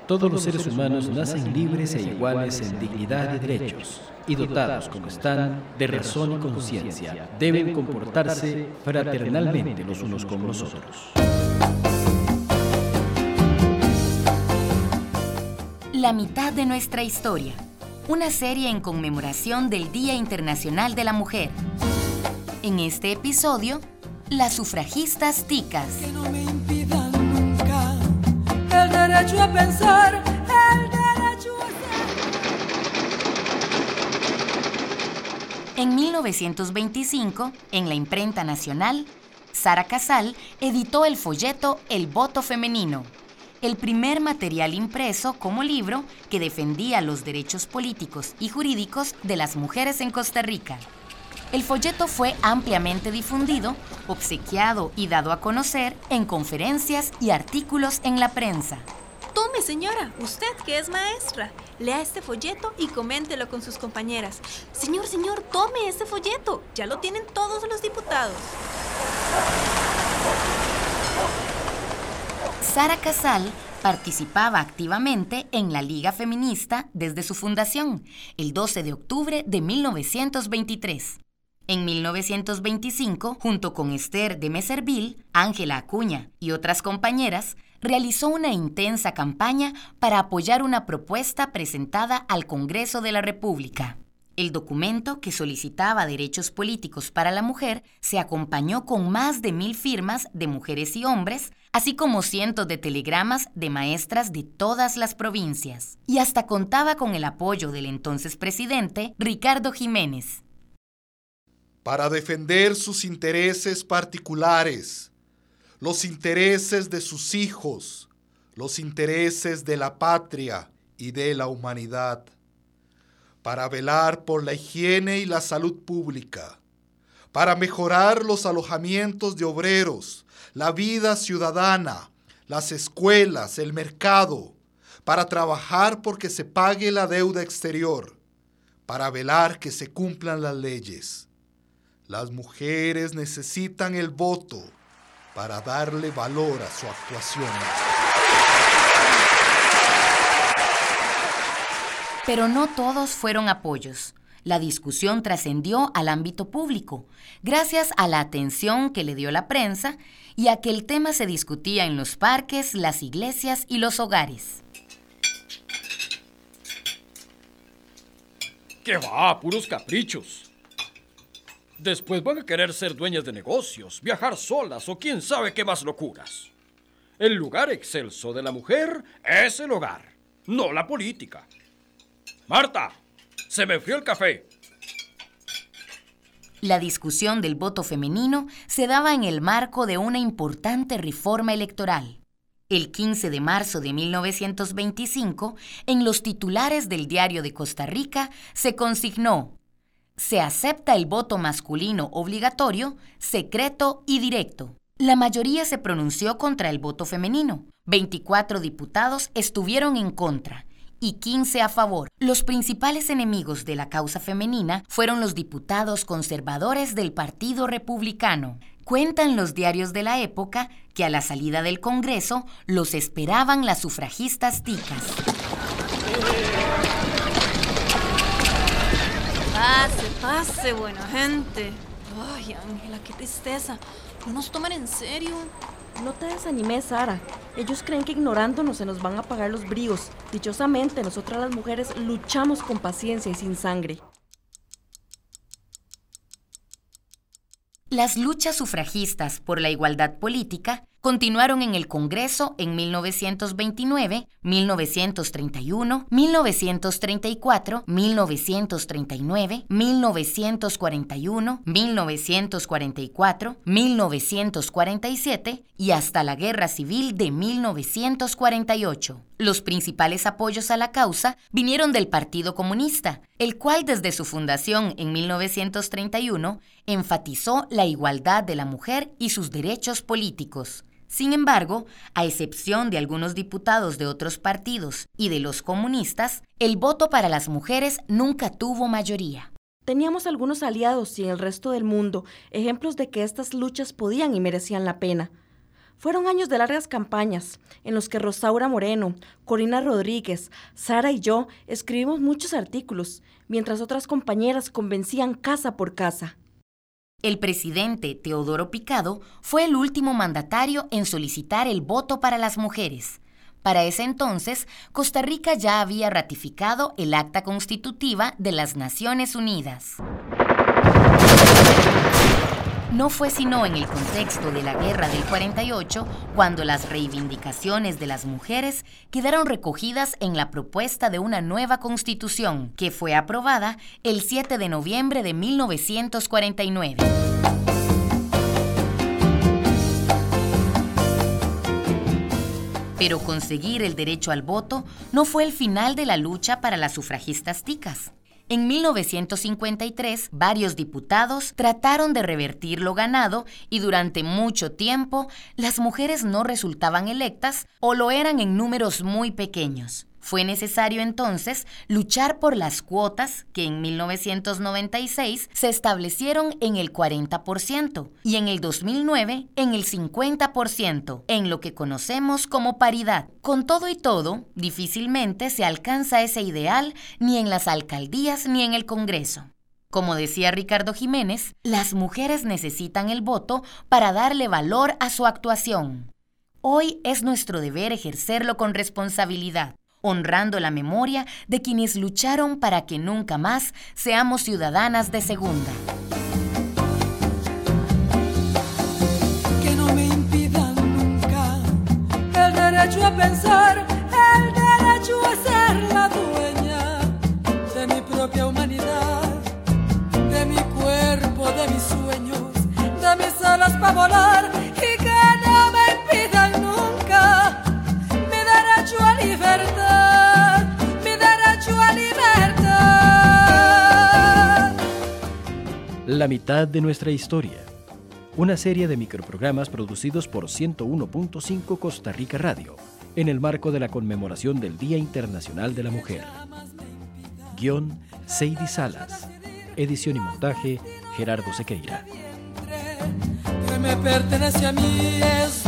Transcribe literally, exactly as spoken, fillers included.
Todos los seres humanos nacen libres e iguales en dignidad y derechos, y dotados como están de razón y conciencia, deben comportarse fraternalmente los unos con los otros. La mitad de nuestra historia. Una serie en conmemoración del Día Internacional de la Mujer. En este episodio, las sufragistas ticas. Que no me impidan nunca el derecho a pensar, el derecho a ser. En mil novecientos veinticinco, en la imprenta nacional, Sara Casal editó el folleto El voto femenino, el primer material impreso como libro que defendía los derechos políticos y jurídicos de las mujeres en Costa Rica. El folleto fue ampliamente difundido, obsequiado y dado a conocer en conferencias y artículos en la prensa. Tome, señora, usted que es maestra, lea este folleto y coméntelo con sus compañeras. Señor, señor, tome este folleto, ya lo tienen todos los diputados. Sara Casal participaba activamente en la Liga Feminista desde su fundación, el doce de octubre de mil novecientos veintitrés. En mil novecientos veinticinco, junto con Esther de Meserville, Ángela Acuña y otras compañeras, realizó una intensa campaña para apoyar una propuesta presentada al Congreso de la República. El documento, que solicitaba derechos políticos para la mujer, se acompañó con más de mil firmas de mujeres y hombres, así como cientos de telegramas de maestras de todas las provincias. Y hasta contaba con el apoyo del entonces presidente, Ricardo Jiménez. Para defender sus intereses particulares, los intereses de sus hijos, los intereses de la patria y de la humanidad, para velar por la higiene y la salud pública, para mejorar los alojamientos de obreros, la vida ciudadana, las escuelas, el mercado, para trabajar porque se pague la deuda exterior, para velar que se cumplan las leyes. Las mujeres necesitan el voto para darle valor a su actuación. Pero no todos fueron apoyos. La discusión trascendió al ámbito público, gracias a la atención que le dio la prensa y a que el tema se discutía en los parques, las iglesias y los hogares. ¿Qué va? Puros caprichos. Después van a querer ser dueñas de negocios, viajar solas o quién sabe qué más locuras. El lugar excelso de la mujer es el hogar, no la política. Marta, se me enfrió el café. La discusión del voto femenino se daba en el marco de una importante reforma electoral. El quince de marzo de mil novecientos veinticinco, en los titulares del Diario de Costa Rica, se consignó: se acepta el voto masculino obligatorio, secreto y directo. La mayoría se pronunció contra el voto femenino. veinticuatro diputados estuvieron en contra y quince a favor. Los principales enemigos de la causa femenina fueron los diputados conservadores del Partido Republicano. Cuentan los diarios de la época que a la salida del Congreso los esperaban las sufragistas ticas. Pase, pase, buena gente. Ay, Ángela, qué tristeza. No nos toman en serio. No te desanimes, Sara. Ellos creen que ignorándonos se nos van a apagar los bríos. Dichosamente, nosotras las mujeres luchamos con paciencia y sin sangre. Las luchas sufragistas por la igualdad política continuaron en el Congreso en mil novecientos veintinueve, mil novecientos treinta y uno, mil novecientos treinta y cuatro, mil novecientos treinta y nueve, mil novecientos cuarenta y uno, mil novecientos cuarenta y cuatro, mil novecientos cuarenta y siete y hasta la Guerra Civil de mil novecientos cuarenta y ocho. Los principales apoyos a la causa vinieron del Partido Comunista, el cual desde su fundación en mil novecientos treinta y uno enfatizó la igualdad de la mujer y sus derechos políticos. Sin embargo, a excepción de algunos diputados de otros partidos y de los comunistas, el voto para las mujeres nunca tuvo mayoría. Teníamos algunos aliados y en el resto del mundo ejemplos de que estas luchas podían y merecían la pena. Fueron años de largas campañas, en los que Rosaura Moreno, Corina Rodríguez, Sara y yo escribimos muchos artículos, mientras otras compañeras convencían casa por casa. El presidente Teodoro Picado fue el último mandatario en solicitar el voto para las mujeres. Para ese entonces, Costa Rica ya había ratificado el Acta Constitutiva de las Naciones Unidas. No fue sino en el contexto de la Guerra del cuarenta y ocho cuando las reivindicaciones de las mujeres quedaron recogidas en la propuesta de una nueva constitución, que fue aprobada el siete de noviembre de mil novecientos cuarenta y nueve. Pero conseguir el derecho al voto no fue el final de la lucha para las sufragistas ticas. En mil novecientos cincuenta y tres, varios diputados trataron de revertir lo ganado y durante mucho tiempo las mujeres no resultaban electas o lo eran en números muy pequeños. Fue necesario entonces luchar por las cuotas que en mil novecientos noventa y seis se establecieron en el cuarenta por ciento y en el dos mil nueve en el cincuenta por ciento, en lo que conocemos como paridad. Con todo y todo, difícilmente se alcanza ese ideal ni en las alcaldías ni en el Congreso. Como decía Ricardo Jiménez, las mujeres necesitan el voto para darle valor a su actuación. Hoy es nuestro deber ejercerlo con responsabilidad, honrando la memoria de quienes lucharon para que nunca más seamos ciudadanas de segunda. Que no me impidan nunca el derecho a pensar, el derecho a ser la dueña de mi propia humanidad, de mi cuerpo, de mis sueños, de mis alas para volar, y que no me impidan nunca mi derecho a libertad, mi derecho a libertad. La mitad de nuestra historia. Una serie de microprogramas producidos por ciento uno punto cinco Costa Rica Radio, en el marco de la conmemoración del Día Internacional de la Mujer. Guión, Seidy Salas. Edición y montaje, Gerardo Sequeira. Que me pertenece a mí es